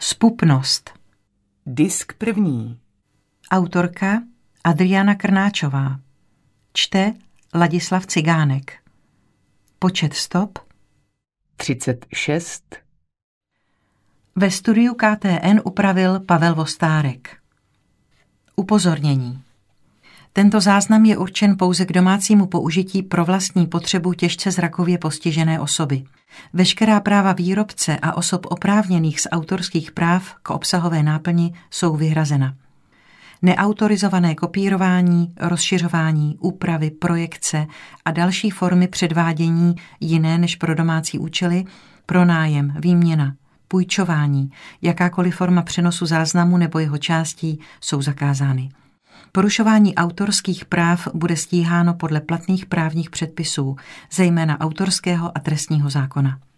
Zpupnost. Disk první. Autorka Adriana Krnáčová. Čte Ladislav Cigánek. Počet stop 36. Ve studiu KTN upravil Pavel Vostárek. Upozornění. Tento záznam je určen pouze k domácímu použití pro vlastní potřebu těžce zrakově postižené osoby. Veškerá práva výrobce a osob oprávněných z autorských práv k obsahové náplni jsou vyhrazena. Neautorizované kopírování, rozšiřování, úpravy, projekce a další formy předvádění jiné než pro domácí účely, pronájem, výměna, půjčování, jakákoliv forma přenosu záznamu nebo jeho částí jsou zakázány. Porušování autorských práv bude stíháno podle platných právních předpisů, zejména autorského a trestního zákona.